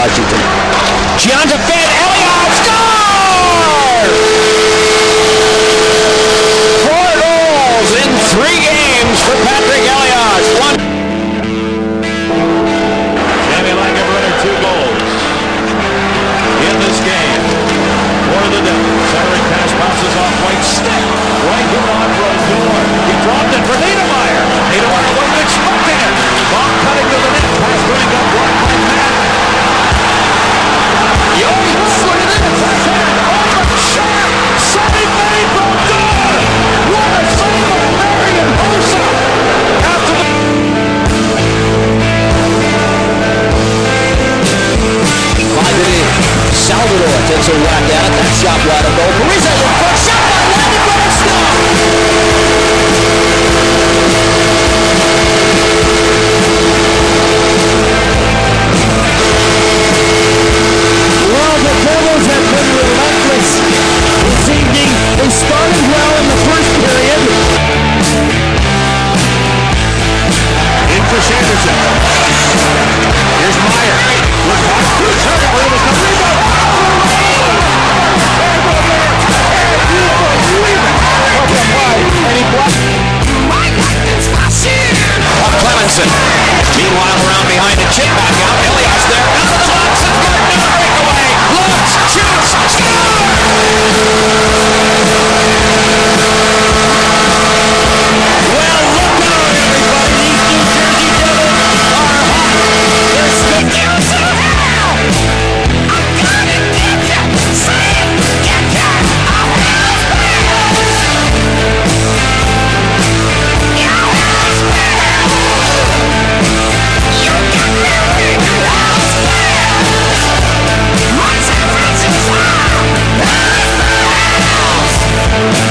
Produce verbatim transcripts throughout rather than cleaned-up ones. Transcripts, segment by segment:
Washington. Gianta fed, Elliott scores! Four goals in three games for Patrick Elliott. One. Jamie Langenbrunner, two goals in this game for the Devils. Centering pass bounces off White stick. Right hit on Brodeur. He dropped it for Niedermeyer. Niedermeyer wasn't expecting it. Ball cutting to the net. Pass going up blocked by Matt. Young slid it in. Left hand. Over. Shot. Save made. Brodeur. What a save by Marian Hossa. After the... Five it in. Salvador takes a whack at it. That shot wide of goal. Parise in front. Shot by Langenbrunner. Stop. Well, the Devils have been relentless this evening. They started well in the first period. In for Sanderson. Here's Meyer. With Hawks to the second. Where was the rebound? And he blocked. Clemenson. Meanwhile, around behind the chip back out. Elliott's there. Out of the box. And Gardner breakaway. Lutz shoots. Score! Well, look out, everybody. These New Jersey Devils are hot. They're sticking to hell. I'm gonna get you. Sam, get you. I'm hell's bells. You're hell's bells. You got me ring hell's bells. My San Francisco hell's bells.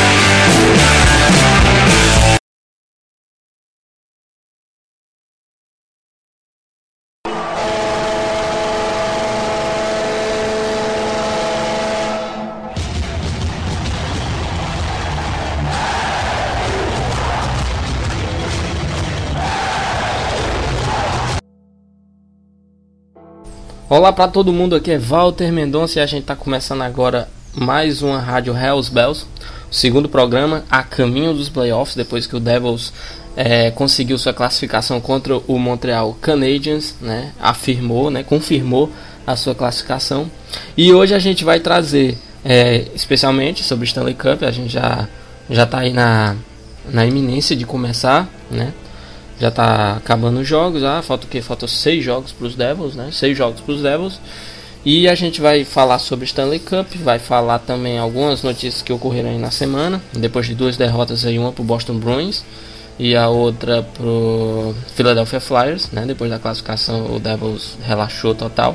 Olá para todo mundo, aqui é Walter Mendonça e a gente está começando agora mais uma Rádio Hells Bells, o segundo programa a caminho dos playoffs, depois que o Devils é, conseguiu sua classificação contra o Montreal Canadiens, né, afirmou, né, confirmou a sua classificação. E hoje a gente vai trazer é, especialmente sobre o Stanley Cup. A gente já já está aí na, na iminência de começar, né? Já tá acabando os jogos, ah, falta o que? Faltam seis jogos para os Devils, né? Seis jogos para os Devils. E a gente vai falar sobre Stanley Cup, vai falar também algumas notícias que ocorreram aí na semana, depois de duas derrotas aí, uma pro Boston Bruins e a outra pro Philadelphia Flyers, né? Depois da classificação o Devils relaxou total.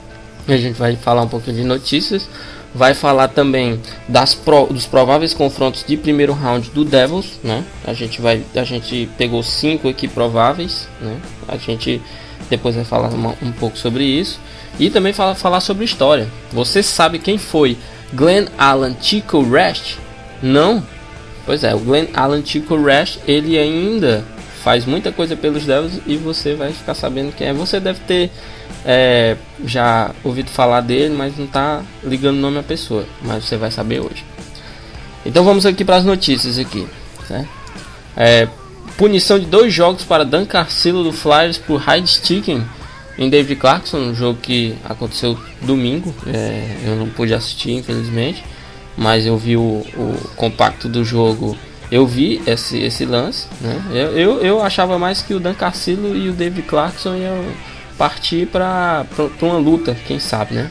E a gente vai falar um pouquinho de notícias. Vai falar também das pro, dos prováveis confrontos de primeiro round do Devils, né? A gente vai, a gente pegou cinco aqui prováveis, né? A gente depois vai falar uma, um pouco sobre isso e também fala, falar sobre história. Você sabe quem foi Glenn Allen Chico Rash? Não? Pois é, o Glenn Allen Chico Rash, ele ainda faz muita coisa pelos Devils e você vai ficar sabendo quem é. Você deve ter É, já ouvido falar dele, mas não tá ligando o nome à pessoa, mas você vai saber hoje. Então vamos aqui para as notícias aqui, né? É, punição de dois jogos para Dan Carcillo do Flyers por high sticking em David Clarkson, um jogo que aconteceu domingo. É, eu não pude assistir, infelizmente, mas eu vi o, o compacto do jogo. Eu vi esse, esse lance, né? eu, eu, eu achava mais que o Dan Carcillo e o David Clarkson iam partir para uma luta, quem sabe, né?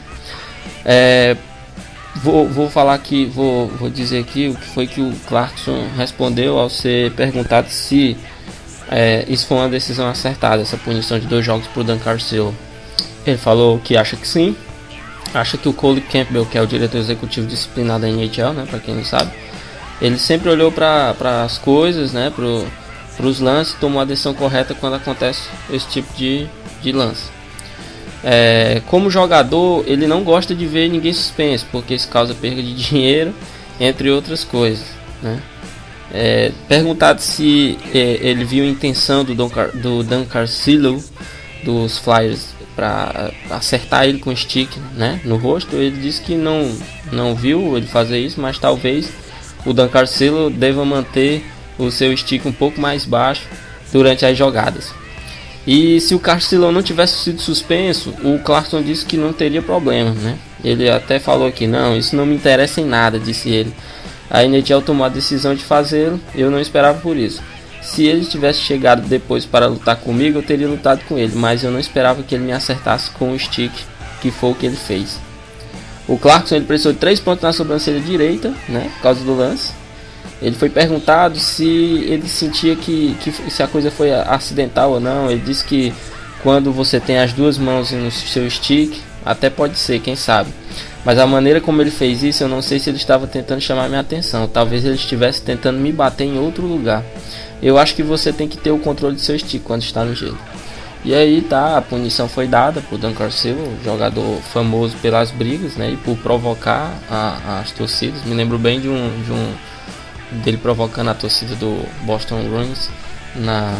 É, vou, vou falar aqui, vou, vou dizer aqui o que foi que o Clarkson respondeu ao ser perguntado se é, isso foi uma decisão acertada, essa punição de dois jogos para o Dan Carcillo. Ele falou que acha que sim, acha que o Cole Campbell, que é o diretor executivo disciplinar da N H L, né, para quem não sabe, ele sempre olhou para as coisas, né, para os lances, tomou a decisão correta quando acontece esse tipo de de lance. É, como jogador, ele não gosta de ver ninguém suspenso, porque isso causa perda de dinheiro, entre outras coisas, né? É, perguntado se é, ele viu a intenção do, Don Car- do Dan Carcillo dos Flyers para acertar ele com o stick, né, no rosto. Ele disse que não, não viu ele fazer isso, mas talvez o Dan Carcillo deva manter o seu stick um pouco mais baixo durante as jogadas. E se o Carcillo não tivesse sido suspenso, o Clarkson disse que não teria problema, né? Ele até falou que não, isso não me interessa em nada, disse ele. A N H L tomou a decisão de fazê-lo, eu não esperava por isso. Se ele tivesse chegado depois para lutar comigo, eu teria lutado com ele, mas eu não esperava que ele me acertasse com o stick, que foi o que ele fez. O Clarkson ele precisou de três pontos na sobrancelha direita, né, por causa do lance. Ele foi perguntado se ele sentia que, que se a coisa foi acidental ou não. Ele disse que quando você tem as duas mãos no seu stick, até pode ser, quem sabe. Mas a maneira como ele fez isso, eu não sei se ele estava tentando chamar minha atenção. Talvez ele estivesse tentando me bater em outro lugar. Eu acho que você tem que ter o controle do seu stick quando está no gelo. E aí tá, a punição foi dada por Dan Carcillo, jogador famoso pelas brigas, né, e por provocar a, as torcidas. Me lembro bem de um... De um dele provocando a torcida do Boston Bruins na,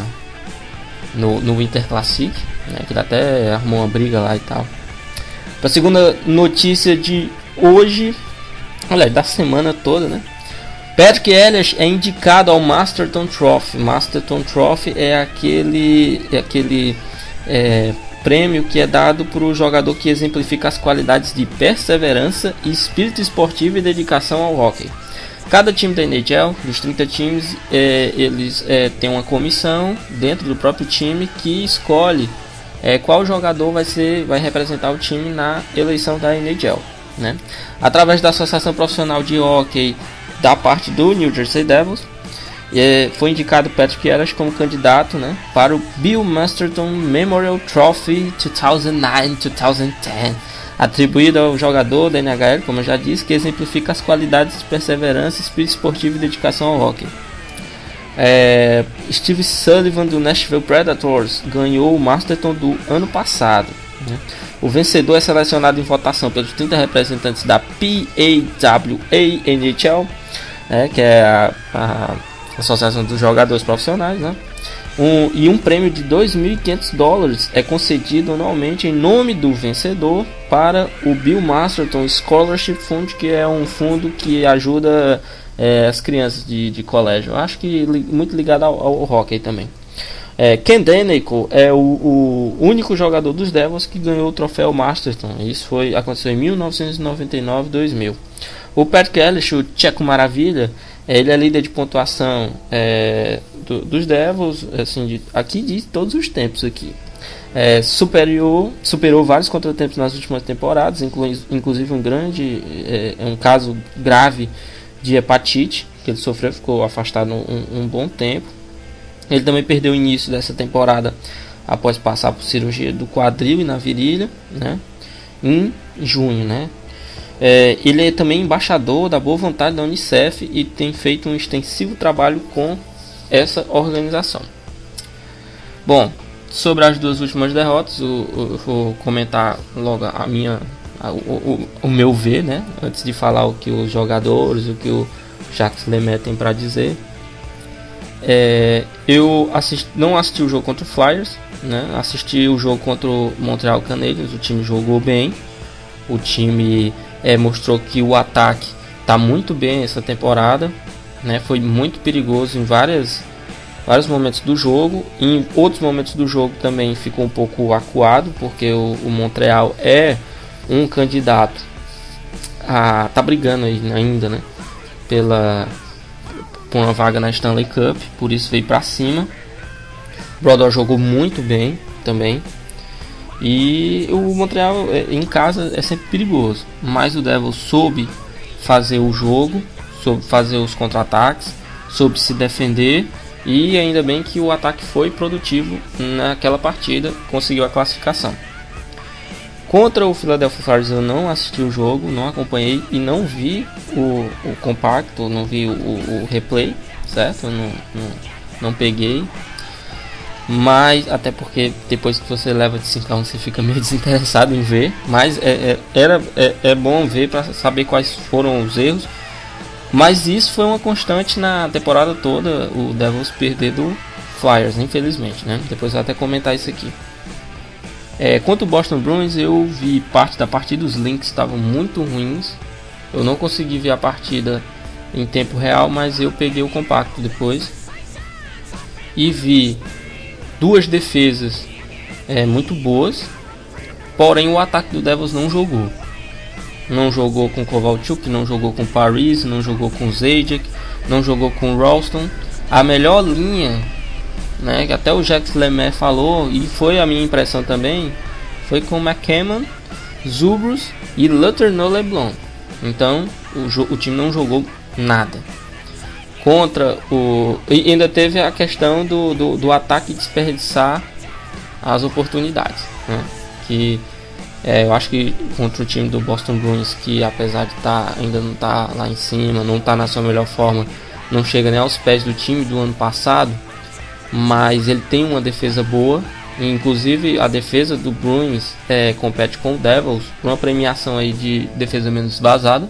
no, no Winter Classic, né, que ele até arrumou uma briga lá e tal. Para a segunda notícia de hoje, olha, da semana toda, né? Patrick Elias é indicado ao Masterton Trophy. Masterton Trophy é aquele, é aquele é, prêmio que é dado para o jogador que exemplifica as qualidades de perseverança, espírito esportivo e dedicação ao hockey. Cada time da N H L, dos trinta times, é, eles é, têm uma comissão dentro do próprio time que escolhe é, qual jogador vai, ser, vai representar o time na eleição da N H L, né? Através da Associação Profissional de Hockey da parte do New Jersey Devils, é, foi indicado Patrick Elias como candidato, né, para o Bill Masterton Memorial Trophy dois mil e nove dois mil e dez. Atribuído ao jogador da N H L, como eu já disse, que exemplifica as qualidades de perseverança, espírito esportivo e dedicação ao hockey. É, Steve Sullivan do Nashville Predators ganhou o Masterton do ano passado, né? O vencedor é selecionado em votação pelos trinta representantes da P A W A N H L, né, que é a, a Associação dos Jogadores Profissionais, né? Um, e um prêmio de dois mil e quinhentos dólares é concedido anualmente em nome do vencedor para o Bill Masterton Scholarship Fund, que é um fundo que ajuda é, as crianças de, de colégio. Eu acho que li, muito ligado ao, ao hockey também. É, Ken Daneyko é o, o único jogador dos Devils que ganhou o troféu Masterton. Isso foi, aconteceu em mil novecentos e noventa e nove a dois mil. O Patrick Elias, o Tcheco Maravilha, ele é líder de pontuação é, do, dos Devils, assim, de, aqui de todos os tempos aqui. É, superou, superou vários contratempos nas últimas temporadas, inclu, inclusive um grande, é, um caso grave de hepatite que ele sofreu, ficou afastado um, um bom tempo. Ele também perdeu o início dessa temporada após passar por cirurgia do quadril e na virilha, né, em junho, né. É, ele é também embaixador da boa vontade da Unicef e tem feito um extensivo trabalho com essa organização. Bom, sobre as duas últimas derrotas, eu, eu vou comentar logo a minha, a, o, o, o meu ver, né, antes de falar o que os jogadores, o que o Jacques Lemaire tem para dizer. É, eu assisti, não assisti o jogo contra o Flyers, né, assisti o jogo contra o Montreal Canadiens. O time jogou bem, o time É, mostrou que o ataque está muito bem essa temporada, né? Foi muito perigoso em várias, vários momentos do jogo. Em outros momentos do jogo também ficou um pouco acuado, porque o, o Montreal é um candidato a tá brigando aí ainda, né, pela por uma vaga na Stanley Cup, por isso veio para cima. O Brodeur jogou muito bem também. E o Montreal em casa é sempre perigoso, mas o Devils soube fazer o jogo, soube fazer os contra-ataques, soube se defender, e ainda bem que o ataque foi produtivo naquela partida, conseguiu a classificação. Contra o Philadelphia Flyers eu não assisti o jogo, não acompanhei e não vi o, o compacto, não vi o, o, o replay, certo? Eu não, não, não peguei. Mas, até porque depois que você leva de cinco a um você fica meio desinteressado em ver. Mas é, é, era, é, é bom ver para saber quais foram os erros. Mas isso foi uma constante na temporada toda, o Devils perder do Flyers, infelizmente, né? Depois eu vou até comentar isso aqui. É, quanto ao Boston Bruins, eu vi parte da partida, os links estavam muito ruins. Eu não consegui ver a partida em tempo real, mas eu peguei o compacto depois e vi duas defesas é, muito boas. Porém, o ataque do Devils não jogou. Não jogou com Kovalchuk, não jogou com Paris, não jogou com Zajac, não jogou com Ralston. A melhor linha, né, que até o Jacques Lemaire falou, e foi a minha impressão também, foi com McCammon, Zubrus e Letourneau Leblond. Então o, o time não jogou nada contra o... E ainda teve a questão do, do, do ataque desperdiçar as oportunidades, né? Que é, eu acho que contra o time do Boston Bruins, que apesar de tá, ainda não tá lá em cima, não tá na sua melhor forma, não chega nem aos pés do time do ano passado, mas ele tem uma defesa boa. Inclusive a defesa do Bruins é, compete com o Devils por uma premiação aí de defesa menos vazada,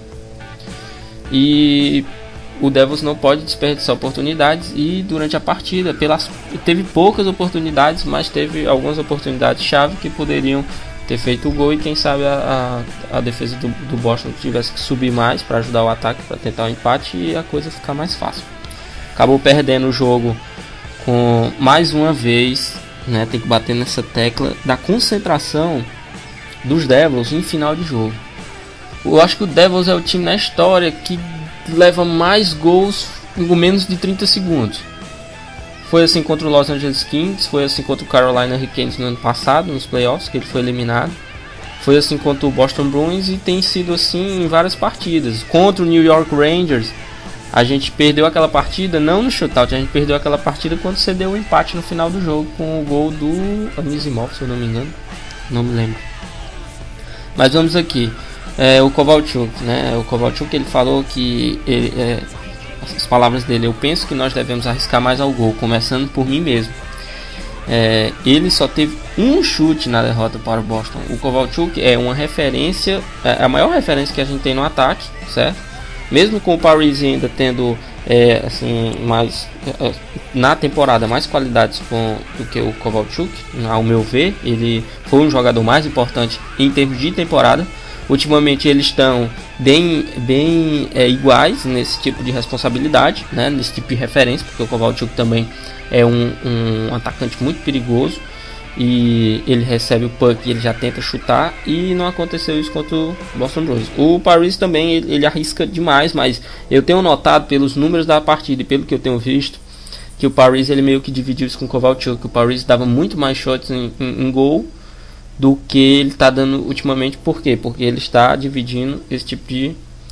e o Devils não pode desperdiçar oportunidades. E durante a partida pelas, teve poucas oportunidades, mas teve algumas oportunidades chave que poderiam ter feito o gol, e quem sabe a, a, a defesa do, do Boston tivesse que subir mais para ajudar o ataque, para tentar o empate e a coisa ficar mais fácil. Acabou perdendo o jogo com mais uma vez, né, tem que bater nessa tecla da concentração dos Devils em final de jogo. Eu acho que o Devils é o time na história que leva mais gols em menos de trinta segundos. Foi assim contra o Los Angeles Kings, foi assim contra o Carolina Hurricanes no ano passado, nos playoffs, que ele foi eliminado. Foi assim contra o Boston Bruins e tem sido assim em várias partidas. Contra o New York Rangers, a gente perdeu aquela partida, não no shootout, a gente perdeu aquela partida quando cedeu o empate no final do jogo com o gol do Anisimov, se eu não me engano, não me lembro. Mas vamos aqui, é, o Kovalchuk, né? O Kovalchuk, ele falou que ele, é, as palavras dele: eu penso que nós devemos arriscar mais ao gol, começando por mim mesmo. É, ele só teve um chute na derrota para o Boston. O Kovalchuk é uma referência, é a maior referência que a gente tem no ataque, certo? Mesmo com o Paris ainda tendo é, assim, mais é, na temporada mais qualidades com, do que o Kovalchuk, ao meu ver, ele foi um jogador mais importante em termos de temporada. Ultimamente eles estão bem, bem é, iguais nesse tipo de responsabilidade, né, nesse tipo de referência, porque o Kovalchuk também é um, um atacante muito perigoso, e ele recebe o puck e ele já tenta chutar, e não aconteceu isso contra o Boston Bruins. O Paris também ele, ele arrisca demais, mas eu tenho notado pelos números da partida e pelo que eu tenho visto que o Paris ele meio que dividiu isso com o Kovalchuk. O Paris dava muito mais shots em, em, em gol do que ele está dando ultimamente. Por quê? Porque ele está dividindo esse tipo de,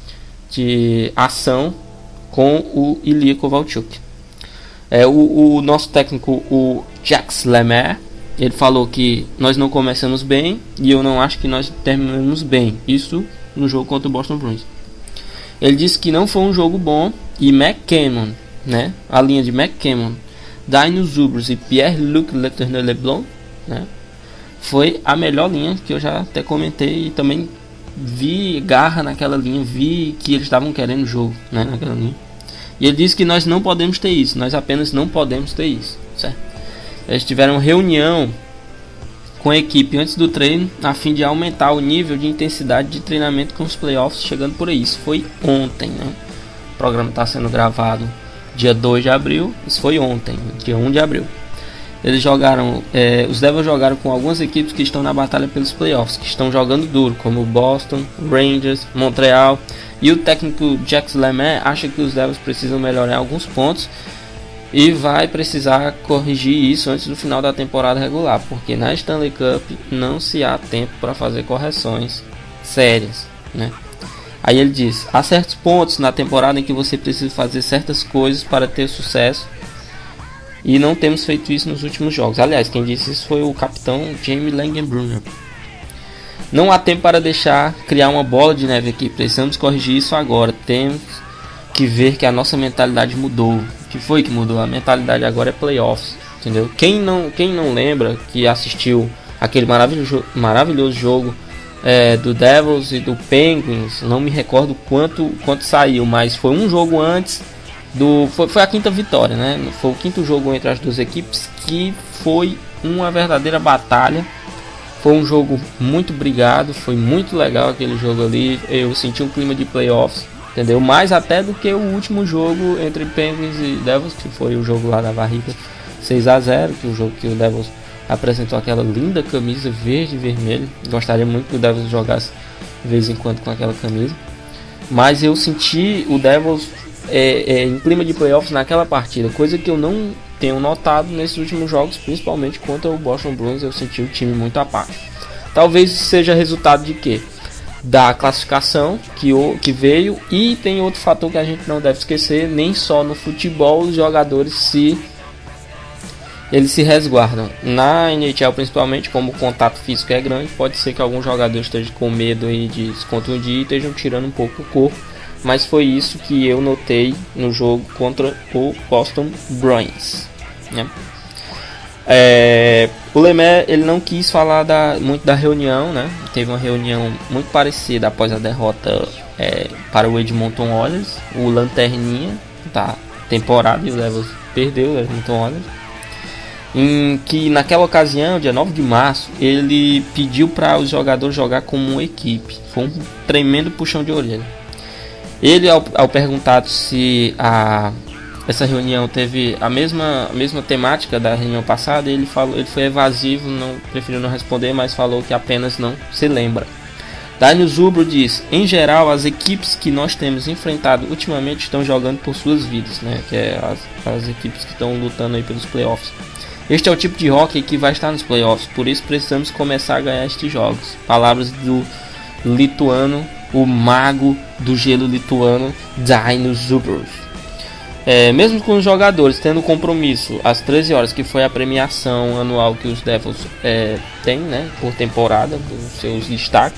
de ação com o Ilya Kovalchuk. É, o, o nosso técnico, o Jacques Lemaire, ele falou que nós não começamos bem e eu não acho que nós terminamos bem. Isso no jogo contra o Boston Bruins. Ele disse que não foi um jogo bom, e McCammon, né, a linha de McCammon, Dino Zubrus e Pierre-Luc Letourneau-Leblond, né, foi a melhor linha, que eu já até comentei, e também vi garra naquela linha, vi que eles estavam querendo o jogo, né, naquela linha. E ele disse que nós não podemos ter isso, nós apenas não podemos ter isso, certo? Eles tiveram reunião com a equipe antes do treino, a fim de aumentar o nível de intensidade de treinamento com os playoffs chegando por aí. Isso foi ontem, né? O programa está sendo gravado dia dois de abril, isso foi ontem, dia um de abril. Eles jogaram, é, os Devils jogaram com algumas equipes que estão na batalha pelos playoffs, que estão jogando duro, como o Boston, Rangers, Montreal. E o técnico Jacques Lemaire acha que os Devils precisam melhorar alguns pontos e vai precisar corrigir isso antes do final da temporada regular, porque na Stanley Cup não se há tempo para fazer correções sérias, né? Aí ele diz: há certos pontos na temporada em que você precisa fazer certas coisas para ter sucesso, e não temos feito isso nos últimos jogos. Aliás, quem disse isso foi o capitão Jamie Langenbrunner. Não há tempo para deixar criar uma bola de neve aqui, precisamos corrigir isso agora. Temos que ver que a nossa mentalidade mudou. O que foi que mudou? A mentalidade agora é playoffs, entendeu? Quem não, quem não lembra que assistiu aquele maravilhoso, maravilhoso jogo é, do Devils e do Penguins, não me recordo quanto, quanto saiu, mas foi um jogo antes do... Foi, foi a quinta vitória, né? Foi o quinto jogo entre as duas equipes, que foi uma verdadeira batalha. Foi um jogo muito brigado, foi muito legal aquele jogo ali. Eu senti um clima de playoffs, entendeu? Mais até do que o último jogo entre Penguins e Devils, que foi o jogo lá da barriga seis a zero, que o jogo que o Devils apresentou aquela linda camisa verde e vermelho. Gostaria muito que o Devils jogasse de vez em quando com aquela camisa. Mas eu senti o Devils é, é, em clima de playoffs naquela partida, coisa que eu não tenho notado nesses últimos jogos, principalmente contra o Boston Bruins. Eu senti o time muito à parte. Talvez seja resultado de quê? Da classificação que, o, que veio, e tem outro fator que a gente não deve esquecer: nem só no futebol os jogadores se eles se resguardam. Na N H L principalmente, como o contato físico é grande, pode ser que alguns jogadores estejam com medo aí de se contundir e estejam tirando um pouco o corpo. Mas foi isso que eu notei no jogo contra o Boston Bruins, né? É, o Lemaire, ele não quis falar da, muito da reunião, né? Teve uma reunião muito parecida após a derrota é, para o Edmonton Oilers, o lanterninha da temporada, e o Devils perdeu o Edmonton Oilers. Em que naquela ocasião, dia nove de março, ele pediu para os jogadores jogar como uma equipe. Foi um tremendo puxão de orelha. Ele, ao, ao perguntado se a, essa reunião teve a mesma, a mesma temática da reunião passada, ele, falou, ele foi evasivo, não, preferiu não responder, mas falou que apenas não se lembra. Daniel Zubro diz: em geral, as equipes que nós temos enfrentado ultimamente estão jogando por suas vidas, né? Que é as, as equipes que estão lutando aí pelos playoffs. Este é o tipo de hockey que vai estar nos playoffs, por isso precisamos começar a ganhar estes jogos. Palavras do lituano, o mago do gelo lituano, Daniel Zubro. É, mesmo com os jogadores tendo compromisso às treze horas, que foi a premiação anual que os Devils é, têm, né, por temporada, dos seus destaques,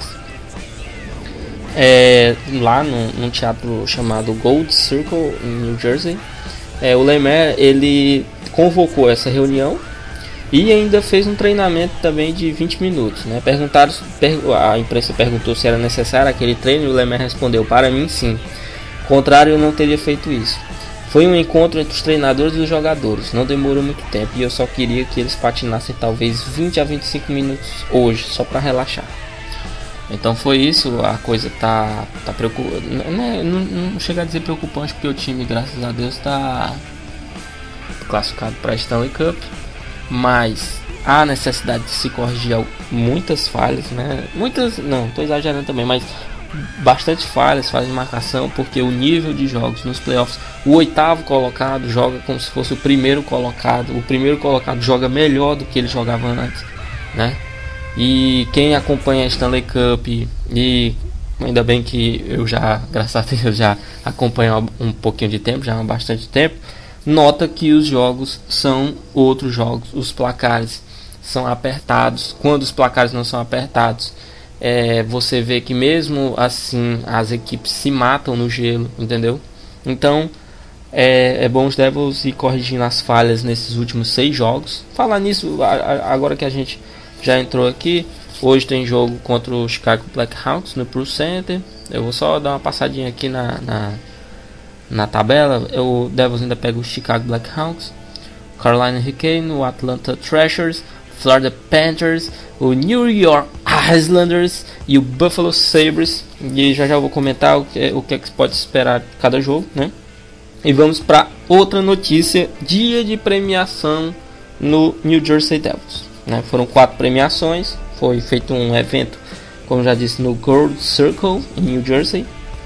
é, lá no, num teatro chamado Gold Circle, em New Jersey, é, o Lemaire, ele convocou essa reunião e ainda fez um treinamento também de vinte minutos, né? Perguntaram, per, a imprensa perguntou se era necessário aquele treino, e o Lemaire respondeu: para mim sim, contrário eu não teria feito isso. Foi um encontro entre os treinadores e os jogadores, não demorou muito tempo e eu só queria que eles patinassem talvez vinte a vinte e cinco minutos hoje, só para relaxar. Então foi isso, a coisa tá, tá preocupante, não, não, não chega a dizer preocupante, porque o time, graças a Deus, está classificado para a Stanley Cup, mas há necessidade de se corrigir muitas falhas, né? Muitas, não, estou exagerando também, mas bastante falhas, falhas de marcação, porque o nível de jogos nos playoffs, o oitavo colocado joga como se fosse o primeiro colocado, o primeiro colocado joga melhor do que ele jogava antes, né? E quem acompanha a Stanley Cup, e ainda bem que eu já, graças a Deus, já acompanho um pouquinho de tempo, já há bastante tempo, nota que os jogos são outros jogos, os placares são apertados. Quando os placares não são apertados, é, você vê que mesmo assim as equipes se matam no gelo, entendeu? Então é, é bom os Devils ir corrigindo as falhas nesses últimos seis jogos. Falar nisso, agora que a gente já entrou aqui, hoje tem jogo contra o Chicago Blackhawks no Pro Center. Eu vou só dar uma passadinha aqui na, na Na tabela. O Devils ainda pega o Chicago Blackhawks, Carolina Hurricane, o Atlanta Thrashers, Florida Panthers, o New York Islanders e o Buffalo Sabres. E já já vou comentar o que, o que é que pode esperar de cada jogo, né? E vamos para outra notícia: dia de premiação no New Jersey Devils, né? Foram quatro premiações. Foi feito um evento, como já disse, no Gold Circle em New Jersey.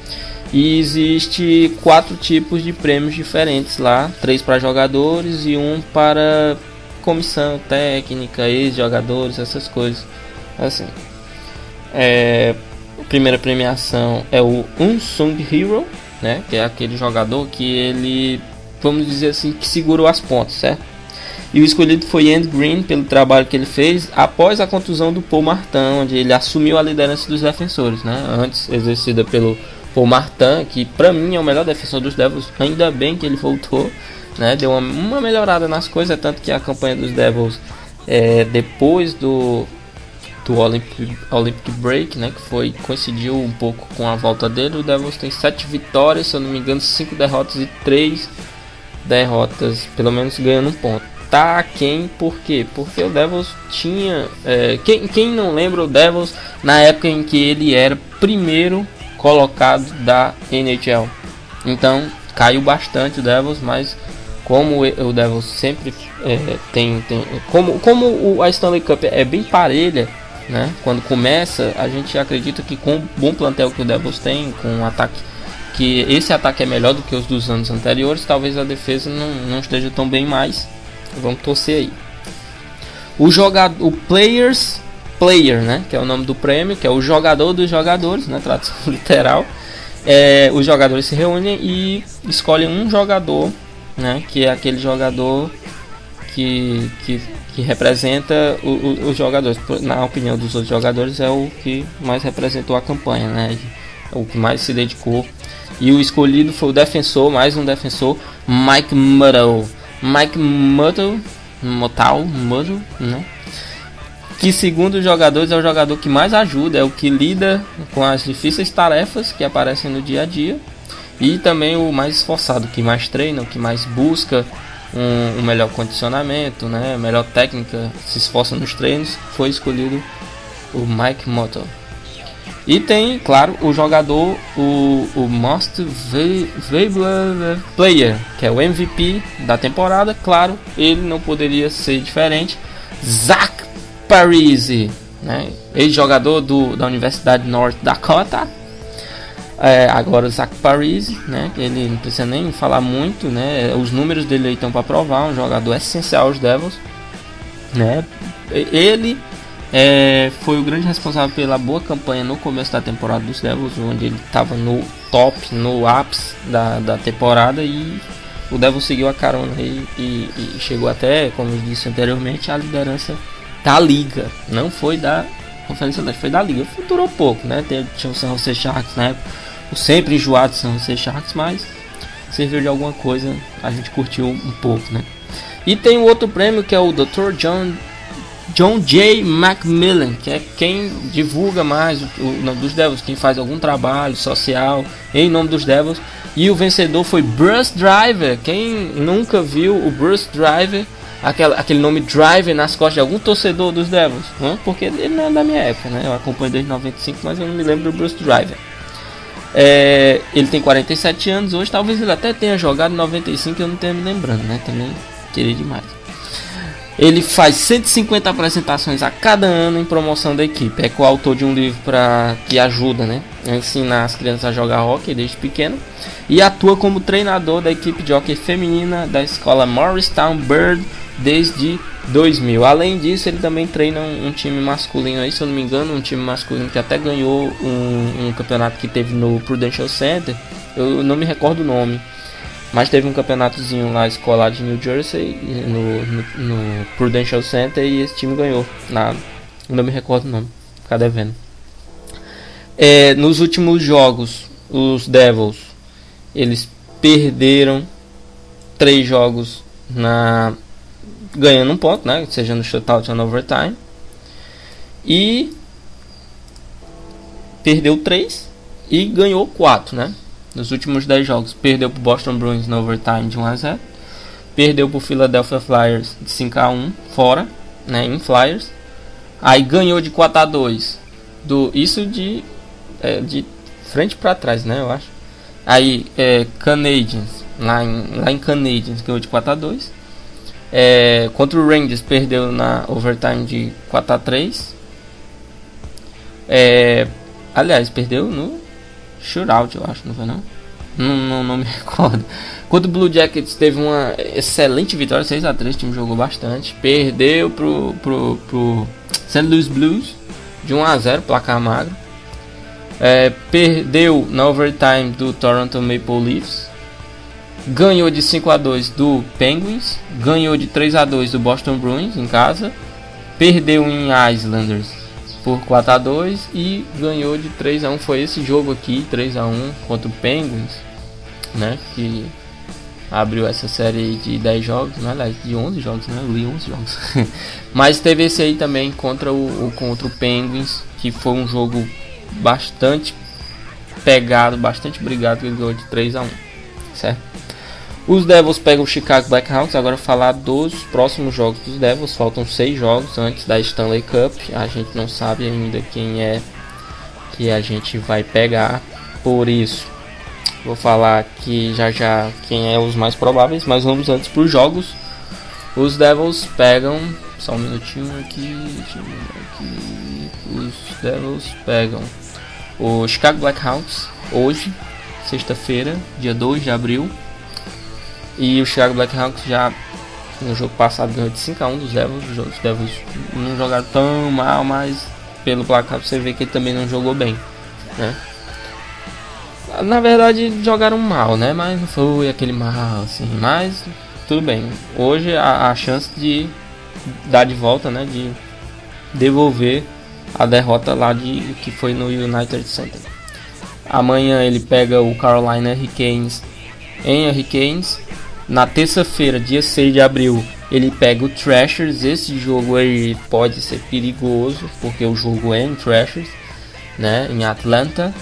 E existe quatro tipos de prêmios diferentes lá, três para jogadores e um para comissão técnica, ex-jogadores, essas coisas assim. É, a primeira premiação é o Unsung Hero, né, que é aquele jogador que ele, vamos dizer assim, que segurou as pontas, certo? E o escolhido foi Andy Green pelo trabalho que ele fez após a contusão do Paul Martin, onde ele assumiu a liderança dos defensores, né, antes exercida pelo Paul Martin, que pra mim é o melhor defensor dos Devils. Ainda bem que ele voltou, né? Deu uma, uma melhorada nas coisas, tanto que a campanha dos Devils é, depois do do Olympic, Olympic Break, né, que foi, coincidiu um pouco com a volta dele, o Devils tem sete vitórias, se eu não me engano, cinco derrotas e três derrotas, pelo menos ganhando um ponto. tá aquém, por quê? Porque o Devils tinha... É, quem, quem não lembra o Devils na época em que ele era primeiro colocado da N H L. Então caiu bastante o Devils, mas como o Devils sempre é, tem, tem como, como o, a Stanley Cup é bem parelha, né? Quando começa, a gente acredita que com o bom plantel que o Devils tem, com um ataque, que esse ataque é melhor do que os dos anos anteriores, talvez a defesa não, não esteja tão bem mais. Vamos torcer aí. O jogador, o Players Player, né? Que é o nome do prêmio, que é o jogador dos jogadores, né? Tradução literal. É, os jogadores se reúnem e escolhem um jogador, né? Que é aquele jogador que, que, que representa o, o, os jogadores. Na opinião dos outros jogadores, é o que mais representou a campanha, né? O que mais se dedicou. E o escolhido foi o defensor, mais um defensor, Mike Muddle. Mike Muddle, Motal, Muddle, né? Que segundo os jogadores é o jogador que mais ajuda, é o que lida com as difíceis tarefas que aparecem no dia a dia. E também o mais esforçado, que mais treina, o que mais busca um, um melhor condicionamento, né? Melhor técnica, se esforça nos treinos. Foi escolhido o Mike Muddle. E tem, claro, o jogador, o, o Most Valuable Player, que é o M V P da temporada. Claro, ele não poderia ser diferente. Zach Parise, né? Ex-jogador do, da Universidade de North Dakota. É, agora o Zach Parise, né? Ele não precisa nem falar muito, né? Os números dele aí estão para provar. Um jogador essencial aos Devils, né? Ele... É, foi o grande responsável pela boa campanha no começo da temporada dos Devils, onde ele estava no top, no ápice da, da temporada, e o Devils seguiu a carona e, e, e chegou até, como eu disse anteriormente, a liderança da liga. Não foi da Conferência Leste, foi da liga. Durou pouco, né? Tinha o San Jose Sharks, né? O sempre enjoado San Jose Sharks, mas serviu de alguma coisa, a gente curtiu um pouco, né? E tem o outro prêmio que é o doutor John John J. McMillan, que é quem divulga mais o, o nome dos Devils, quem faz algum trabalho social em nome dos Devils. E o vencedor foi Bruce Driver. Quem nunca viu o Bruce Driver, aquela, aquele nome Driver nas costas de algum torcedor dos Devils? Não? Porque ele não é da minha época, né? Eu acompanho desde noventa e cinco, mas eu não me lembro do Bruce Driver. É, ele tem quarenta e sete anos hoje, talvez ele até tenha jogado em noventa e cinco, eu não tenho me lembrando, né? Também queria demais. Ele faz cento e cinquenta apresentações a cada ano em promoção da equipe. É coautor de um livro pra, que ajuda, né, a ensinar as crianças a jogar hockey desde pequeno. E atua como treinador da equipe de hockey feminina da escola Morristown Bird desde dois mil. Além disso, ele também treina um, um time masculino aí, se eu não me engano, um time masculino que até ganhou um, um campeonato que teve no Prudential Center. Eu não me recordo o nome. Mas teve um campeonatozinho lá escolar de New Jersey, no, no, no Prudential Center, e esse time ganhou. Na, não me recordo o nome, ficar devendo. É, nos últimos jogos, os Devils, eles perderam três jogos na, ganhando um ponto, né? Seja no shutout ou no overtime. E perdeu três e ganhou quatro, né? Nos últimos dez jogos, perdeu para o Boston Bruins no overtime de um a zero. Perdeu para o Philadelphia Flyers de cinco a um, fora, né, em Flyers. Aí ganhou de quatro a dois. Do, isso de, é, de frente para trás, né, eu acho. Aí, é, Canadiens, lá em, lá em Canadiens, ganhou de quatro a dois. É, contra o Rangers, perdeu na overtime de quatro a três. É, aliás, perdeu no shootout, eu acho, não foi não? Não, não, não me recordo. Quando o Blue Jackets teve uma excelente vitória, seis a três, o time jogou bastante. Perdeu pro, pro, pro Saint Louis Blues de um a zero, placar magro. É, perdeu na overtime do Toronto Maple Leafs. Ganhou de cinco a dois do Penguins. Ganhou de três a dois do Boston Bruins em casa. Perdeu em Islanders por quatro a dois e ganhou de três a um. Foi esse jogo aqui, três a um contra o Penguins, né, que abriu essa série de dez jogos, né, aliás, de onze jogos, né, eu li onze jogos. Mas teve esse aí também contra o, o, contra o Penguins, que foi um jogo bastante pegado, bastante brigado, que ganhou de três a um, certo? Os Devils pegam o Chicago Blackhawks. Agora falar dos próximos jogos dos Devils. Faltam seis jogos antes da Stanley Cup. A gente não sabe ainda quem é que a gente vai pegar. Por isso, vou falar aqui já já quem é os mais prováveis. Mas vamos antes para os jogos. Os Devils pegam... Só um minutinho aqui, deixa eu ver aqui. Os Devils pegam o Chicago Blackhawks hoje, sexta-feira, dia dois de abril. E o Chicago Blackhawks já no jogo passado ganhou de cinco a um dos Devils. Os Devils não jogaram tão mal, mas pelo placar você vê que ele também não jogou bem, né? Na verdade jogaram mal, né? Mas não foi aquele mal assim. Mas tudo bem. Hoje a, a chance de dar de volta, né? De devolver a derrota lá de que foi no United Center. Amanhã ele pega o Carolina Hurricanes em Hurricanes. Na terça-feira, dia seis de abril, ele pega o Thrashers. Esse jogo aí pode ser perigoso, porque o jogo é em Thrashers, né, em Atlanta.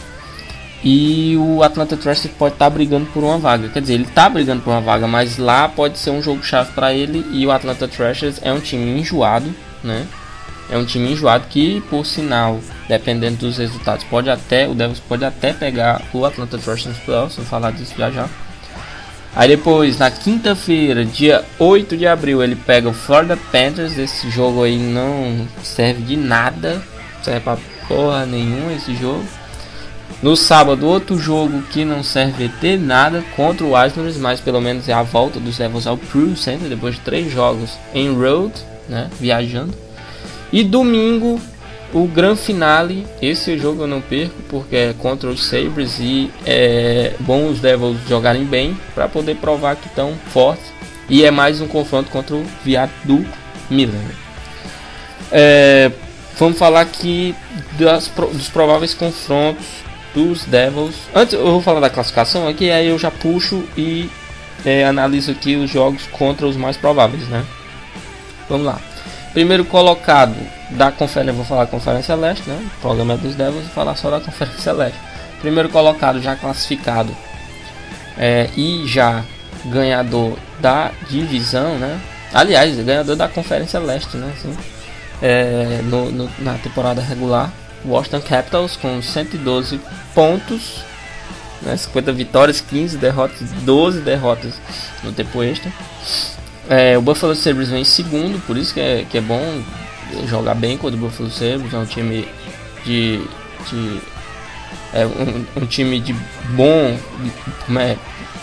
E o Atlanta Thrashers pode estar tá brigando por uma vaga. Quer dizer, ele está brigando por uma vaga, mas lá pode ser um jogo chave para ele. E o Atlanta Thrashers é um time enjoado, né? É um time enjoado que, por sinal, dependendo dos resultados, pode até o Devils pode até pegar o Atlanta Thrashers nos playoffs. Vou falar disso já já. Aí depois, na quinta-feira, dia oito de abril, ele pega o Florida Panthers. Esse jogo aí não serve de nada, não serve pra porra nenhuma esse jogo. No sábado, outro jogo que não serve de nada contra o Islanders, mas pelo menos é a volta dos Devils ao Pru Center depois de três jogos em road, né, viajando. E domingo, o grande finale. Esse jogo eu não perco porque é contra os Sabres e é bom os Devils jogarem bem para poder provar que estão fortes. E é mais um confronto contra o Viado do Miller. É, vamos falar aqui das, dos prováveis confrontos dos Devils. Antes eu vou falar da classificação aqui, aí eu já puxo e é, analiso aqui os jogos contra os mais prováveis, né? Vamos lá. Primeiro colocado da conferência, vou falar da Conferência Leste, né? O programa é dos Devils, vou falar só da Conferência Leste. Primeiro colocado já classificado é, e já ganhador da divisão, né? Aliás, ganhador da Conferência Leste, né? Assim, é, no, no, na temporada regular, Washington Capitals com cento e doze pontos, né? cinquenta vitórias, quinze derrotas, doze derrotas no tempo extra. É, o Buffalo Sabres vem em segundo, por isso que é, que é bom jogar bem contra o Buffalo Sabres. É um time de, de é um, um time de bom, de, é,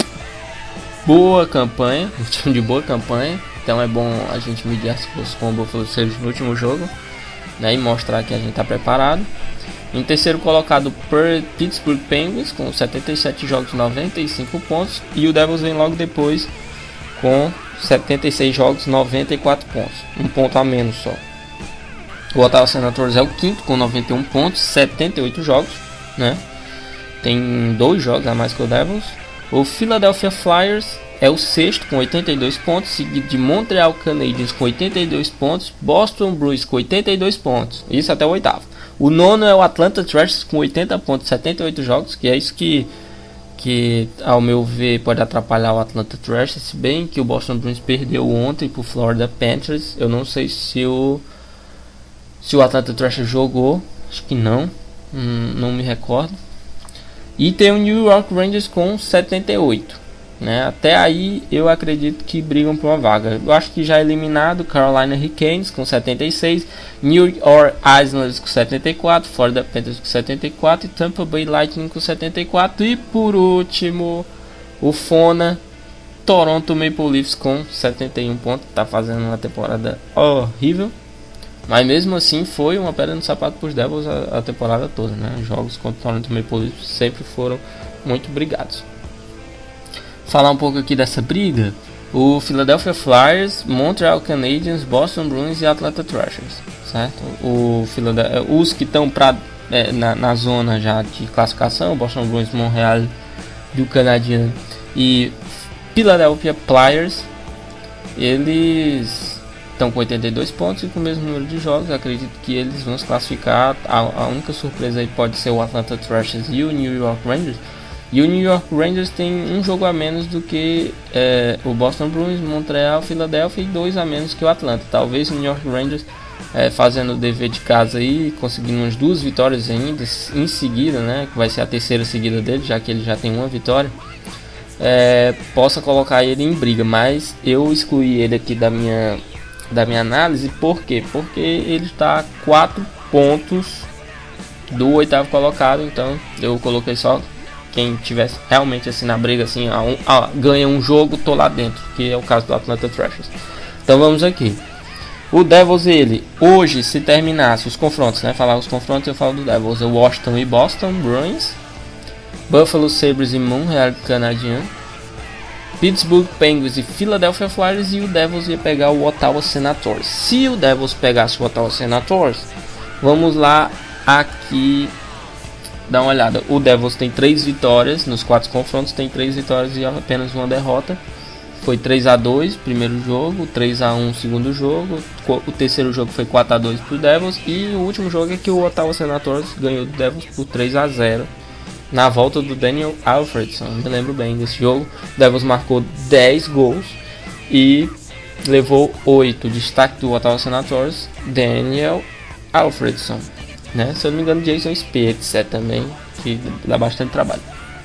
boa campanha, um time de boa campanha. Então é bom a gente medir as coisas com o Buffalo Sabres no último jogo, né, e mostrar que a gente está preparado. Em terceiro colocado, o Pittsburgh Penguins com setenta e sete jogos, noventa e cinco pontos, e o Devils vem logo depois com setenta e seis jogos, noventa e quatro pontos, um ponto a menos só. O Ottawa Senators é o quinto com noventa e um pontos, setenta e oito jogos, né? Tem dois jogos a mais que o Devils. O Philadelphia Flyers é o sexto com oitenta e dois pontos, seguido de Montreal Canadiens com oitenta e dois pontos, Boston Bruins com oitenta e dois pontos, isso até o oitavo. O nono é o Atlanta Thrashers com oitenta pontos, setenta e oito jogos, que é isso que que ao meu ver pode atrapalhar o Atlanta Thrashers, se bem que o Boston Bruins perdeu ontem para o Florida Panthers. Eu não sei se o se o Atlanta Thrashers jogou, acho que não, hum, não me recordo. E tem o New York Rangers com setenta e oito, né? Até aí eu acredito que brigam por uma vaga. Eu acho que já eliminado, Carolina Hurricanes com setenta e seis, New York Islanders com setenta e quatro, Florida Panthers com setenta e quatro e Tampa Bay Lightning com setenta e quatro. E por último, o Fona, Toronto Maple Leafs com setenta e um pontos. Tá fazendo uma temporada horrível, mas mesmo assim foi uma pedra no sapato para os Devils a, a temporada toda, né? Jogos contra o Toronto Maple Leafs sempre foram muito brigados. Falar um pouco aqui dessa briga: o Philadelphia Flyers, Montreal Canadiens, Boston Bruins e Atlanta Thrashers, certo? O Philadelphia, os que estão é, na, na zona já de classificação, Boston Bruins, Montreal do Canadien e Philadelphia Flyers, eles estão com oitenta e dois pontos e com o mesmo número de jogos. Acredito que eles vão se classificar. A, a única surpresa aí pode ser o Atlanta Thrashers e o New York Rangers. E o New York Rangers tem um jogo a menos do que é, o Boston Bruins, Montreal, Philadelphia e dois a menos que o Atlanta. Talvez o New York Rangers é, fazendo o dever de casa aí, conseguindo umas duas vitórias ainda em seguida, né, que vai ser a terceira seguida dele, já que ele já tem uma vitória, é, possa colocar ele em briga. Mas eu excluí ele aqui da minha, da minha análise. Por quê? Porque ele está a quatro pontos do oitavo colocado, então eu coloquei só quem tivesse realmente assim na briga, assim, a um, a, ganha um jogo, tô lá dentro, que é o caso do Atlanta Thrashers. Então vamos aqui. O Devils, ele, hoje, se terminasse os confrontos, né, falar os confrontos, eu falo do Devils, o Washington e Boston Bruins, Buffalo Sabres e Montreal Canadiens, Pittsburgh Penguins e Philadelphia Flyers, e o Devils ia pegar o Ottawa Senators. Se o Devils pegasse o Ottawa Senators, vamos lá aqui dar uma olhada. O Devils tem três vitórias nos quatro confrontos, tem três vitórias e apenas uma derrota. Foi três a dois primeiro jogo, três a um segundo jogo, o terceiro jogo foi quatro a dois pro Devils, e o último jogo é que o Ottawa Senators ganhou do Devils por três a zero na volta do Daniel Alfredson. Me lembro bem desse jogo. O Devils marcou dez gols e levou oito. Destaque do Ottawa Senators, Daniel Alfredson, né? Se eu não me engano, Jason Spezza também, que dá bastante trabalho.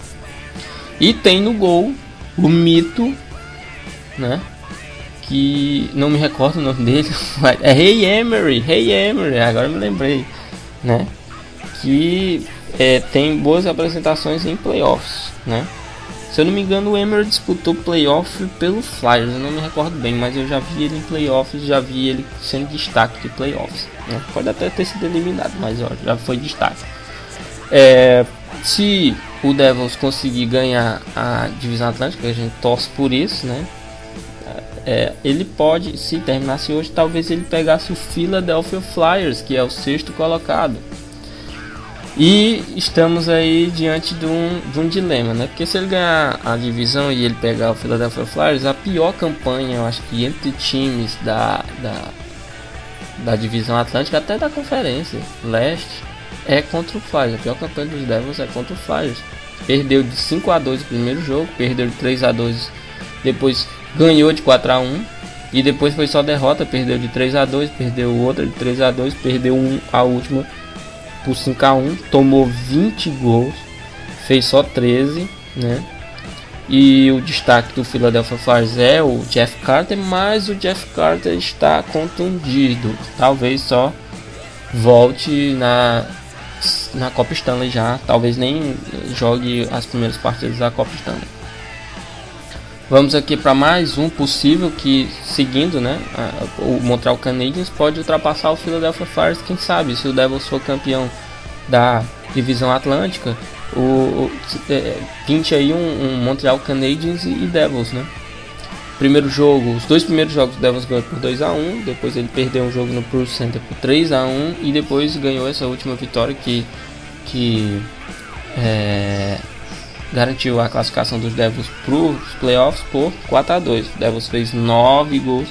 E tem no gol o mito, né? Que não me recordo o nome dele, é Ray Emery, Ray Emery, agora me lembrei, né? Que é, tem boas apresentações em playoffs, né? Se eu não me engano, o Emery disputou playoff pelo Flyers, eu não me recordo bem, mas eu já vi ele em playoffs, já vi ele sendo destaque de playoffs, né? Pode até ter sido eliminado, mas ó, já foi destaque. É, se o Devils conseguir ganhar a divisão Atlântica, a gente torce por isso, né? É, ele pode, se terminasse hoje, talvez ele pegasse o Philadelphia Flyers, que é o sexto colocado. E estamos aí diante de um, de um dilema, né? Porque se ele ganhar a divisão e ele pegar o Philadelphia Flyers, a pior campanha, eu acho que entre times da, da, da divisão Atlântica, até da Conferência Leste, é contra o Flyers. A pior campanha dos Devils é contra o Flyers. Perdeu de cinco a dois o primeiro jogo, perdeu de três a dois, depois ganhou de quatro a um, e depois foi só derrota, perdeu de três a dois, perdeu outra de três a dois, perdeu um, a última por cinco a um, tomou vinte gols, fez só treze, né? E o destaque do Philadelphia Flyers é o Jeff Carter, mas o Jeff Carter está contundido, talvez só volte na, na Copa Stanley já, talvez nem jogue as primeiras partidas da Copa Stanley. Vamos aqui para mais um possível que, seguindo, né, a, o Montreal Canadiens pode ultrapassar o Philadelphia Flyers, quem sabe, se o Devils for campeão da divisão Atlântica, o, o é, pinte aí um, um Montreal Canadiens e, e Devils, né? Primeiro jogo, os dois primeiros jogos o Devils ganhou por dois a um, depois ele perdeu um jogo no Pro Center por três a um e depois ganhou essa última vitória que, que é, garantiu a classificação dos Devils para os playoffs por quatro a dois. O Devils fez nove gols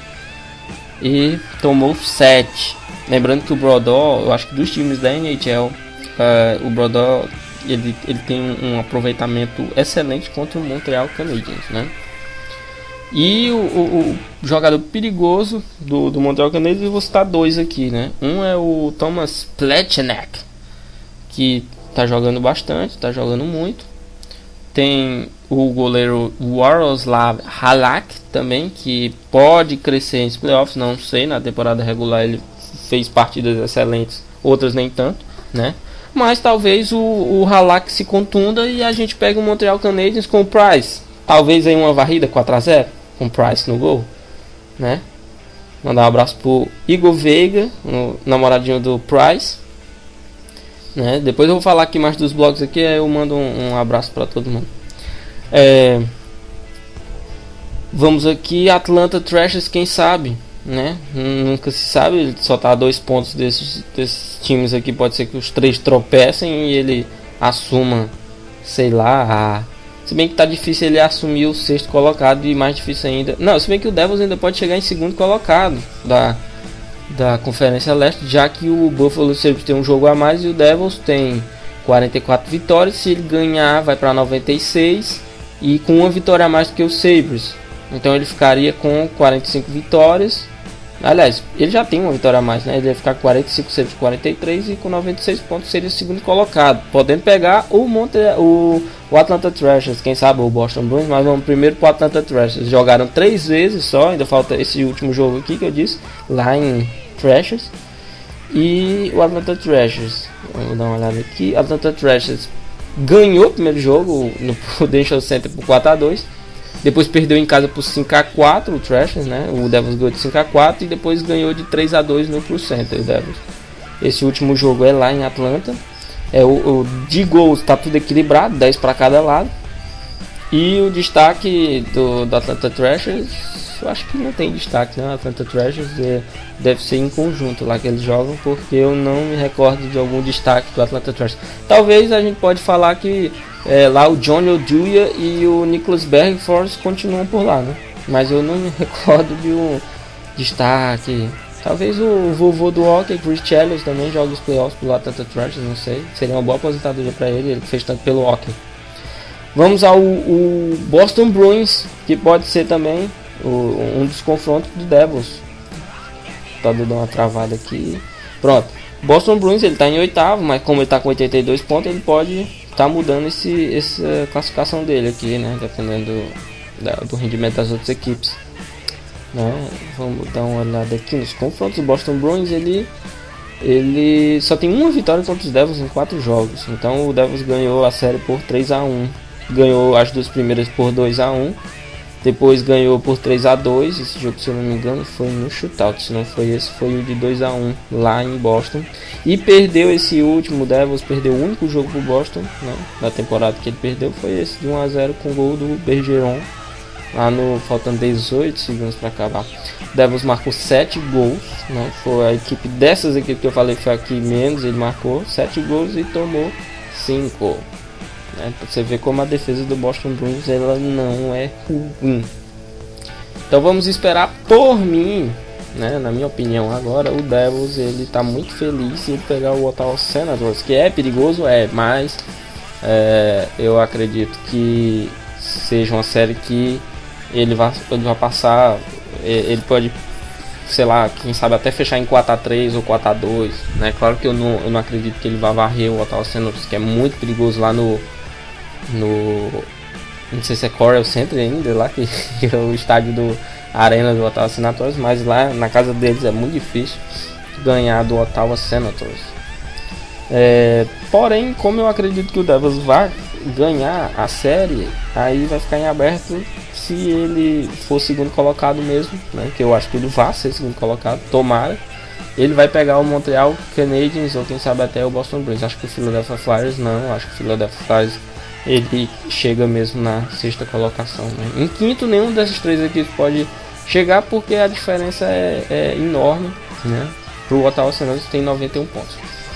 e tomou sete. Lembrando que o Brodeur, eu acho que dos times da N H L, uh, o Brodeur ele, ele tem um, um aproveitamento excelente contra o Montreal Canadiens, né? E o, o, o jogador perigoso do, do Montreal Canadiens, eu vou citar dois aqui, né? Um é o Thomas Plechanek, que tá jogando bastante, tá jogando muito. Tem o goleiro Jaroslav Halak também, que pode crescer nos playoffs, não sei, na temporada regular ele fez partidas excelentes, outras nem tanto, né? Mas talvez o, o Halak se contunda e a gente pega o Montreal Canadiens com o Price. Talvez aí uma varrida quatro a zero, com o Price no gol, né? Mandar um abraço pro Igor Veiga, o namoradinho do Price, né? Depois eu vou falar aqui mais dos blogs aqui, aí eu mando um, um abraço para todo mundo. É... Vamos aqui, Atlanta Thrashers, quem sabe, né? Nunca se sabe, só tá a dois pontos desses, desses times aqui, pode ser que os três tropecem e ele assuma, sei lá, a... se bem que tá difícil ele assumir o sexto colocado e mais difícil ainda, não, se bem que o Devils ainda pode chegar em segundo colocado da da Conferência Leste, já que o Buffalo Sabres tem um jogo a mais e o Devils tem quarenta e quatro vitórias. Se ele ganhar, vai para noventa e seis e com uma vitória a mais do que o Sabres. Então ele ficaria com quarenta e cinco vitórias. Aliás, ele já tem uma vitória a mais, né? Ele ia ficar com quarenta e cinco, Sabres quarenta e três e com noventa e seis pontos seria o segundo colocado, podendo pegar o, Monte, o, o Atlanta Thrashers, quem sabe o Boston Bruins, mas vamos primeiro para o Atlanta Thrashers. Jogaram três vezes só, ainda falta esse último jogo aqui que eu disse, lá em Thrashers. E o Atlanta Thrashers, vamos dar uma olhada aqui, o Atlanta Thrashers ganhou o primeiro jogo no Prudential Center por quatro a dois. Depois perdeu em casa por cinco a quatro o Thrashers, né? O Devils ganhou de cinco a quatro e depois ganhou de três a dois no Pro Center, o Devils. Esse último jogo é lá em Atlanta. É, o, o de gols está tudo equilibrado, dez para cada lado. E o destaque do, do Atlanta Thrashers, eu acho que não tem destaque, né? O Atlanta Thrashers é, deve ser em conjunto lá que eles jogam, porque eu não me recordo de algum destaque do Atlanta Thrashers. Talvez a gente pode falar que é, lá o Johnny Oduya e o Nicholas Bergfors continuam por lá, né? Mas eu não me recordo de um destaque. Talvez o vovô do hockey, Chris Chelios, também joga os playoffs pelo Atlanta Thrashers, não sei. Seria uma boa aposentadoria para ele, ele fez tanto pelo hockey. Vamos ao o Boston Bruins, que pode ser também o, um dos confrontos do Devils. Tá dando uma travada aqui. Pronto. Boston Bruins, ele está em oitavo, mas como ele está com oitenta e dois pontos, ele pode estar tá mudando esse, essa classificação dele aqui, né? Dependendo do, da, do rendimento das outras equipes. Né? Vamos dar uma olhada aqui nos confrontos. O Boston Bruins, ele, ele só tem uma vitória contra os Devils em quatro jogos. Então o Devils ganhou a série por três a um. Ganhou as duas primeiras por dois a um. Depois ganhou por três a dois. Esse jogo, se eu não me engano, foi no shootout. Se não foi esse, foi o de dois a um lá em Boston. E perdeu esse último. O Devils perdeu o único jogo pro Boston, né, da temporada que ele perdeu. Foi esse de um a zero com o gol do Bergeron. Lá no faltando dezoito segundos para acabar. O Devils marcou sete gols. Né, foi a equipe dessas equipes que eu falei que foi aqui menos. Ele marcou sete gols e tomou cinco. Né, pra você ver como a defesa do Boston Bruins ela não é ruim. Então vamos esperar. Por mim, né, na minha opinião agora, o Devils ele tá muito feliz se ele pegar o Ottawa Senators, que é perigoso, é, mas é, eu acredito que seja uma série que ele vai, ele vai passar, ele pode, sei lá, quem sabe até fechar em quatro a três ou quatro a dois, né? Claro que eu não, eu não acredito que ele vá varrer o Ottawa Senators, que é muito perigoso lá no no não sei se é Coral Center ainda, lá que é o estádio do Arena do Ottawa Senators, mas lá na casa deles é muito difícil ganhar do Ottawa Senators. É, porém, como eu acredito que o Devils vai ganhar a série, aí vai ficar em aberto se ele for segundo colocado mesmo, né, que eu acho que ele vai ser segundo colocado, tomara. Ele vai pegar o Montreal Canadiens ou quem sabe até o Boston Bruins. Acho que o Philadelphia Flyers não, acho que o Philadelphia Flyers ele chega mesmo na sexta colocação, né? Em quinto, nenhum desses três equipes pode chegar porque a diferença é, é enorme, né? Pro Ottawa Senators tem noventa e um pontos.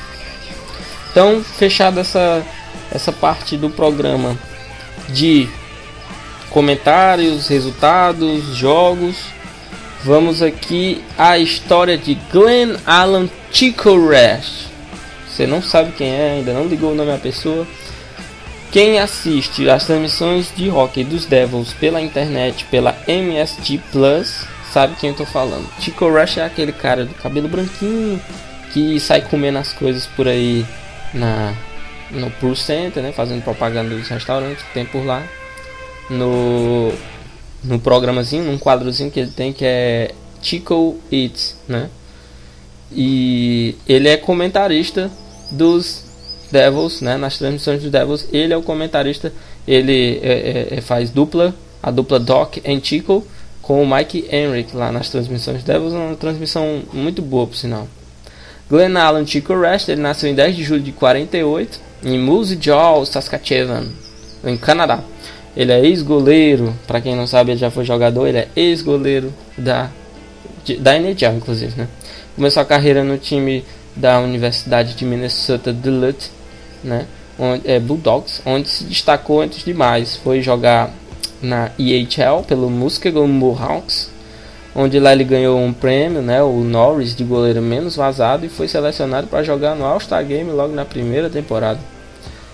Então, fechada essa, essa parte do programa de comentários, resultados, jogos, vamos aqui à história de Glenn Allen Chicorest. Você não sabe quem é, ainda não ligou o nome da pessoa. Quem assiste as transmissões de hockey dos Devils pela internet, pela M S G Plus, sabe quem eu tô falando. Chicorest é aquele cara do cabelo branquinho que sai comendo as coisas por aí na, no Pro Center, né, fazendo propaganda dos restaurantes que tem por lá. No, no programazinho, num quadrozinho que ele tem que é Chico Eats, né? E ele é comentarista dos Devils, né, nas transmissões dos Devils. Ele é o comentarista, ele é, é, faz dupla, a dupla Doc e Chico com o Mike Henrik lá nas transmissões dos Devils. É uma transmissão muito boa, por sinal. Glenn Allen Chicorest, ele nasceu em dez de julho de quarenta e oito em Moose Jaw, Saskatchewan, em Canadá. Ele é ex-goleiro, para quem não sabe, ele já foi jogador, ele é ex-goleiro da, da N H L, inclusive, né? Começou a carreira no time da Universidade de Minnesota Duluth, né? Onde, é, Bulldogs, onde se destacou antes demais. Foi jogar na E H L pelo Muskegon Mohawks, onde lá ele ganhou um prêmio, né, o Norris de goleiro menos vazado, e foi selecionado para jogar no All-Star Game logo na primeira temporada.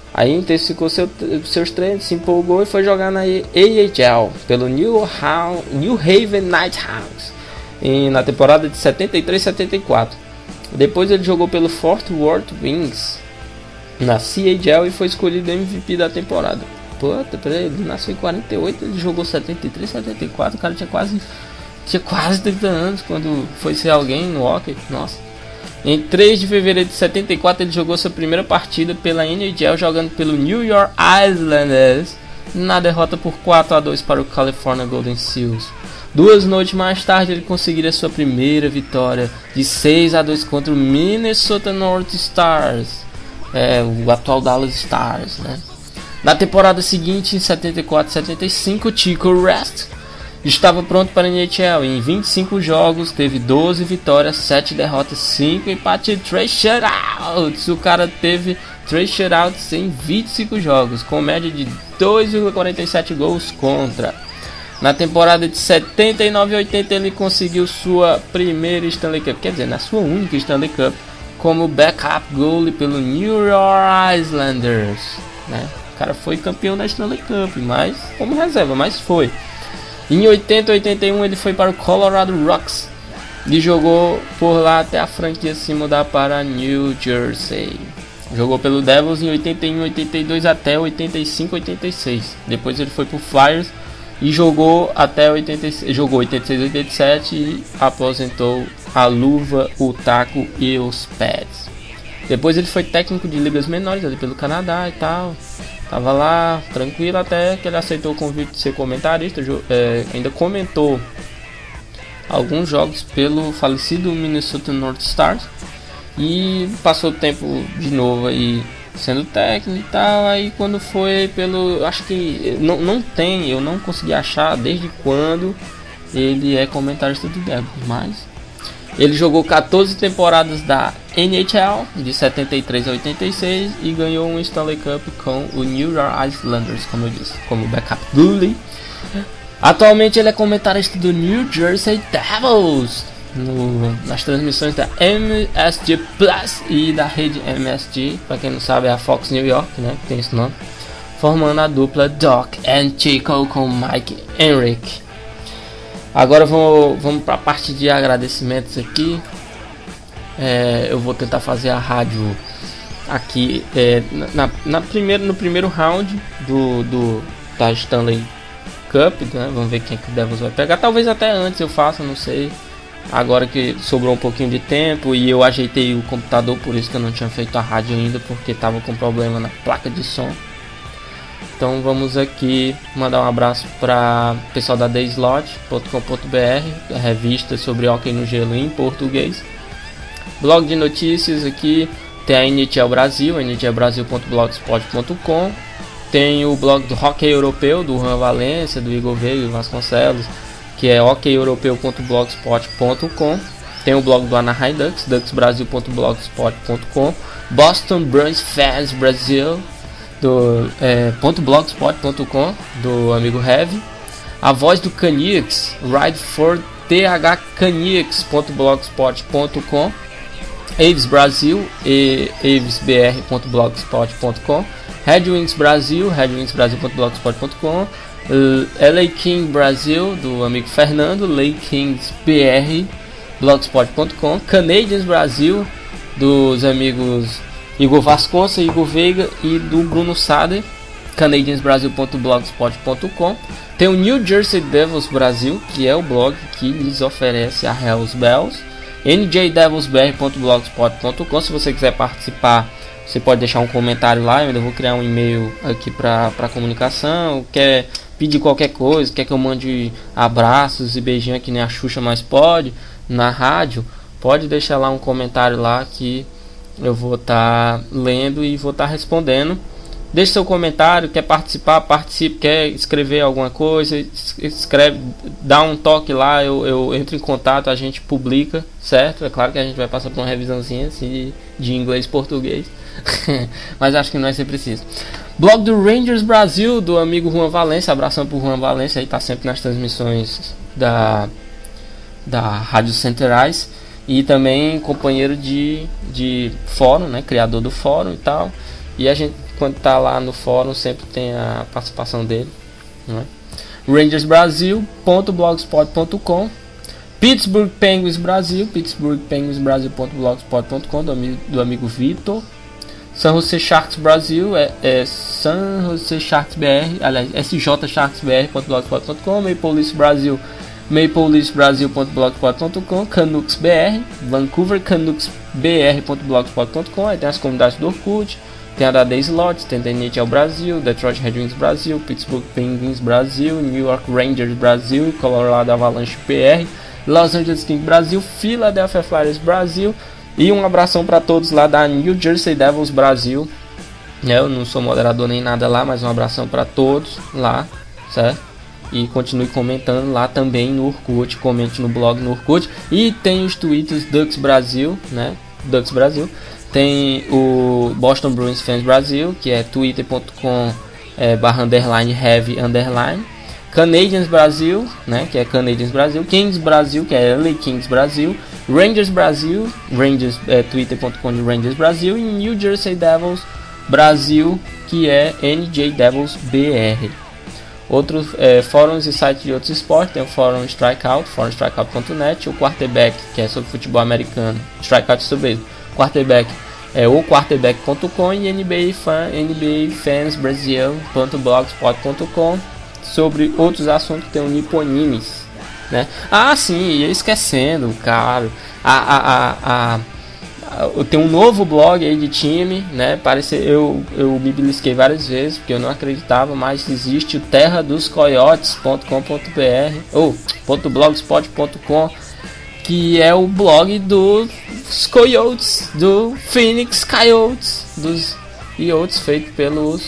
Aí intensificou seu, seus treinos, se empolgou e foi jogar na A H L pelo New, How, New Haven Nighthawks em, na temporada de setenta e três setenta e quatro. Depois ele jogou pelo Fort Worth Wings na C H L e foi escolhido M V P da temporada. Puta, peraí, ele nasceu em quarenta e oito, ele jogou setenta e três setenta e quatro, o cara tinha quase, tinha quase trinta anos quando foi ser alguém no hockey. Nossa. Em três de fevereiro de setenta e quatro ele jogou sua primeira partida pela N H L jogando pelo New York Islanders na derrota por quatro a dois para o California Golden Seals. Duas noites mais tarde ele conseguiria sua primeira vitória de seis a dois contra o Minnesota North Stars, é, o atual Dallas Stars, né? Na temporada seguinte, em setenta e quatro setenta e cinco, Chico Rest estava pronto para a N H L. Em vinte e cinco jogos, teve doze vitórias, sete derrotas, cinco empates e três shutouts. O cara teve três shutouts em vinte e cinco jogos, com média de dois vírgula quarenta e sete gols contra. Na temporada de setenta e nove oitenta, ele conseguiu sua primeira Stanley Cup, quer dizer, na sua única Stanley Cup, como backup goalie pelo New York Islanders, né? O cara foi campeão da Stanley Cup, mas como reserva, mas foi. Em oitenta e oitenta e um ele foi para o Colorado Rocks e jogou por lá até a franquia se mudar para New Jersey. Jogou pelo Devils em oitenta e um oitenta e dois até oitenta e cinco oitenta e seis. Depois ele foi para o Flyers e jogou até oitenta e seis, jogou oitenta e seis oitenta e sete e aposentou a luva, o taco e os pads. Depois ele foi técnico de ligas menores ali pelo Canadá e tal. Tava lá tranquilo até que ele aceitou o convite de ser comentarista. É, ainda comentou alguns jogos pelo falecido Minnesota North Stars. E passou o tempo de novo aí sendo técnico e tal. Aí quando foi pelo... Acho que não, não tem, eu não consegui achar desde quando ele é comentarista do Devils. Mas ele jogou quatorze temporadas da N H L, de setenta e três a oitenta e seis, e ganhou um Stanley Cup com o New York Islanders, como eu disse, como backup goalie. Atualmente ele é comentarista do New Jersey Devils, no, nas transmissões da M S G Plus e da rede M S G, para quem não sabe é a Fox New York, né, que tem esse nome, formando a dupla Doc and Chico com Mike Henrique. Agora vamos, vamos para a parte de agradecimentos aqui. É, eu vou tentar fazer a rádio aqui é, na, na primeira, no primeiro round do, do, da Stanley Cup, né? Vamos ver quem que o Devils vai pegar. Talvez até antes eu faça, não sei. Agora que sobrou um pouquinho de tempo e eu ajeitei o computador, por isso que eu não tinha feito a rádio ainda, porque estava com problema na placa de som. Então vamos aqui mandar um abraço para o pessoal da the slot ponto com ponto b r, a revista sobre hóquei no gelo em português. Blog de notícias aqui tem a N H L Brasil, n h l brasil ponto blogspot ponto com. Tem o blog do Hockey Europeu, do Juan Valência, do Igor Veiga e Vasconcelos, que é hockey europeu ponto blogspot ponto com. Tem o blog do Anaheim Ducks, ducks brasil ponto blogspot ponto com. Boston Bruins Fans Brasil, do é, .blogspot ponto com, do amigo Heavy. A voz do Canucks, Ride for t h canucks ponto blogspot ponto com. Aves Brasil e aves b r ponto blogspot ponto com. Red Wings Brasil, red wings brasil ponto blogspot ponto com. L A King Brasil, do amigo Fernando, L A Kings B R blogspot ponto com. Canadiens Brasil, dos amigos Igor Vasconcelos, Igor Veiga e do Bruno Sader, canadiens brasil ponto blogspot ponto com. Tem o New Jersey Devils Brasil, que é o blog que lhes oferece a Hells Bells, n j devils b r ponto blogspot ponto com. Se você quiser participar, você pode deixar um comentário lá, eu ainda vou criar um e-mail aqui para comunicação, quer pedir qualquer coisa, quer que eu mande abraços e beijinho aqui nem a Xuxa, mas pode, na rádio, pode deixar lá um comentário lá que eu vou estar tá lendo e vou estar tá respondendo. Deixe seu comentário, quer participar, participe, quer escrever alguma coisa, escreve, dá um toque lá, eu, eu entro em contato, a gente publica, certo? É claro que a gente vai passar por uma revisãozinha assim, de inglês e português, mas acho que não vai ser preciso. Blog do Rangers Brasil, do amigo Juan Valência, abração pro Juan Valência, aí tá sempre nas transmissões da, da Rádio Centerais. E também companheiro de, de fórum, né, criador do fórum e tal. E a gente quando tá lá no fórum sempre tem a participação dele, né? Rangers Brasil ponto blogspot ponto com, Pittsburgh Penguins Brasil, Pittsburgh Penguins Brasil ponto blogspot ponto com, do amigo, do amigo Vitor. San Jose Sharks Brasil é, é San Jose Sharks B R, aliás, S J Sharks B R ponto blogspot ponto com, Maple Leafs Brasil, Maple Leafs Brasil ponto blogspot ponto com, Canucks B R, Vancouver Canucks B R ponto blogspot ponto com, aí tem as comunidades do Orkut, tem a da The Slots, tem a N H L Brasil, Detroit Red Wings Brasil, Pittsburgh Penguins Brasil, New York Rangers Brasil, Colorado Avalanche P R, Los Angeles Kings Brasil, Philadelphia Flyers Brasil, e um abração para todos lá da New Jersey Devils Brasil. Eu não sou moderador nem nada lá, mas um abração para todos lá, certo? E continue comentando lá também no Orkut, comente no blog no Orkut. E tem os tweets Ducks Brasil, né? Ducks Brasil. Tem o Boston Bruins Fans Brasil, que é twitter ponto com é, barra underline heavy underline. Canadiens Brasil, né, que é Canadiens Brasil, Kings Brasil, que é L A Kings Brasil, Rangers Brasil, Rangers, é, twitter ponto com de Rangers Brasil, e New Jersey Devils Brasil, que é N J Devils B R. Outros é, fóruns e sites de outros esportes, tem o fórum Strikeout, fórum strikeout ponto net, o Quarterback, que é sobre futebol americano, Strikeout sobre isso, Quarterback é o quarterback ponto com, e N B A, fan, N B A Fans Brasil ponto blogspot ponto com. Sobre outros assuntos tem o Nipponimes, né? Ah, sim, ia esquecendo, cara. A, a, a, a, a, eu tenho um novo blog aí de time, né? Parece, eu, eu me belisquei várias vezes porque eu não acreditava, mas existe o terra dos coyotes ponto com ponto b r ou .blogspot ponto com, que é o blog dos Coyotes, do Phoenix Coyotes, dos Coyotes, feito pelos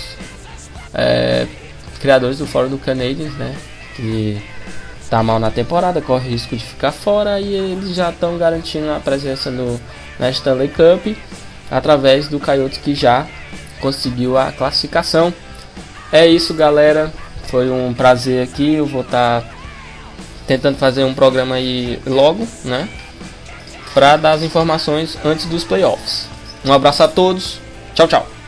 é, criadores do fórum do Canadiens, né, que tá mal na temporada, corre risco de ficar fora, e eles já estão garantindo a presença no, na Stanley Cup através do Coyotes, que já conseguiu a classificação. É isso, galera, foi um prazer aqui. Eu vou estar tá tentando fazer um programa aí logo, né, para dar as informações antes dos playoffs. Um abraço a todos, tchau, tchau.